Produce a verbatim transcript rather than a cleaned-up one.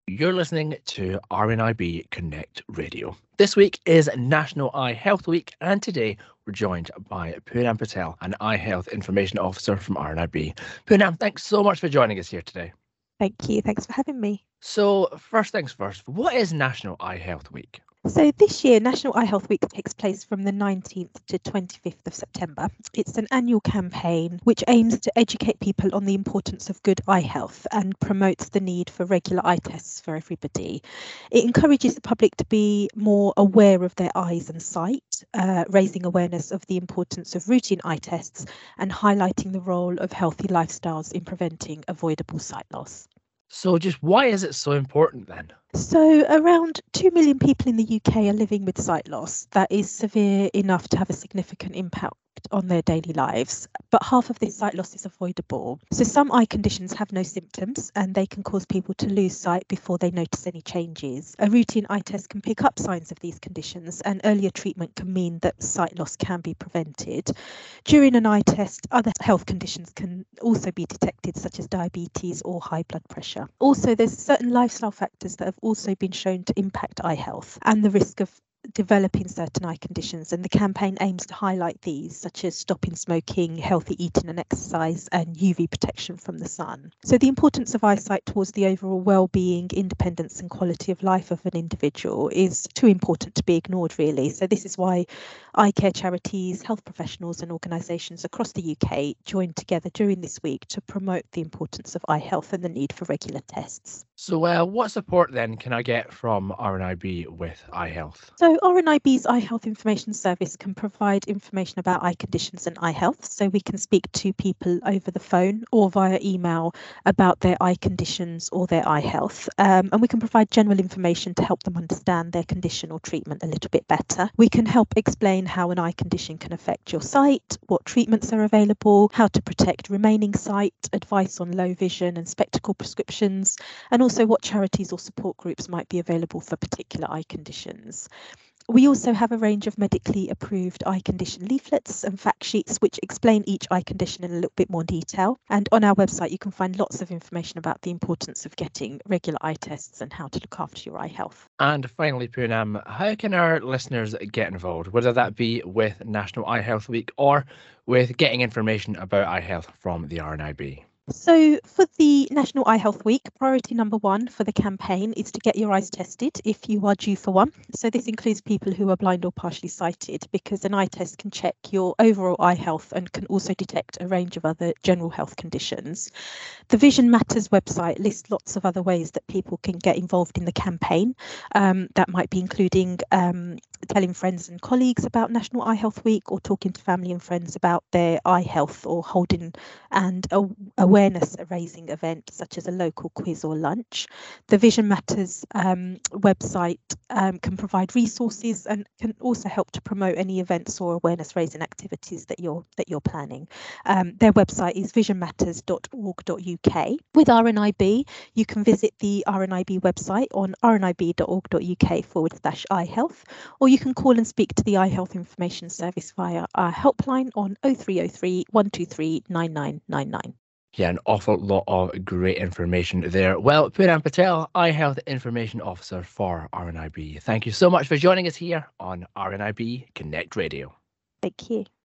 You're listening to R N I B Connect Radio. This week is National Eye Health Week, and today we're joined by Poonam Patel, an Eye Health Information Officer from R N I B. Poonam, thanks so much for joining us here today. Thank you. Thanks for having me. So, first things first, what is National Eye Health Week? So this year, National Eye Health Week takes place from the nineteenth to twenty-fifth of September. It's an annual campaign which aims to educate people on the importance of good eye health and promotes the need for regular eye tests for everybody. It encourages the public to be more aware of their eyes and sight, uh, raising awareness of the importance of routine eye tests and highlighting the role of healthy lifestyles in preventing avoidable sight loss. So, just why is it so important then? So around two million people in the U K are living with sight loss that is severe enough to have a significant impact on their daily lives, but half of this sight loss is avoidable. So some eye conditions have no symptoms and they can cause people to lose sight before they notice any changes. A routine eye test can pick up signs of these conditions, and earlier treatment can mean that sight loss can be prevented. During an eye test, other health conditions can also be detected, such as diabetes or high blood pressure. Also, there's certain lifestyle factors that have also been shown to impact eye health and the risk of developing certain eye conditions, and the campaign aims to highlight these, such as stopping smoking, healthy eating and exercise, and U V protection from the sun. So the importance of eyesight towards the overall well-being, independence and quality of life of an individual is too important to be ignored, really. So this is why eye care charities, health professionals and organisations across the U K joined together during this week to promote the importance of eye health and the need for regular tests. So, uh, what support then can I get from R N I B with eye health? So R N I B's Eye Health Information Service can provide information about eye conditions and eye health. So we can speak to people over the phone or via email about their eye conditions or their eye health. Um, and we can provide general information to help them understand their condition or treatment a little bit better. We can help explain how an eye condition can affect your sight, what treatments are available, how to protect remaining sight, advice on low vision and spectacle prescriptions, and also what charities or support groups might be available for particular eye conditions. We also have a range of medically approved eye condition leaflets and fact sheets which explain each eye condition in a little bit more detail. And on our website, you can find lots of information about the importance of getting regular eye tests and how to look after your eye health. And finally, Poonam, how can our listeners get involved, whether that be with National Eye Health Week or with getting information about eye health from the R N I B? So for the National Eye Health Week, priority number one for the campaign is to get your eyes tested if you are due for one. So this includes people who are blind or partially sighted, because an eye test can check your overall eye health and can also detect a range of other general health conditions. The Vision Matters website lists lots of other ways that people can get involved in the campaign. Um, that might be including um, telling friends and colleagues about National Eye Health Week, or talking to family and friends about their eye health, or holding and a, awareness raising event such as a local quiz or lunch. The Vision Matters um, website um, can provide resources and can also help to promote any events or awareness raising activities that you're that you're planning. Um, their website is vision matters dot org dot U K. With R N I B, you can visit the R N I B website on r n i b dot org dot U K forward slash eye health, or you can call and speak to the Eye Health Information Service via our helpline on oh three oh three, one two three, nine nine nine nine. Yeah, an awful lot of great information there. Well, Poonam Patel, Eye Health Information Officer for R N I B. Thank you so much for joining us here on R N I B Connect Radio. Thank you.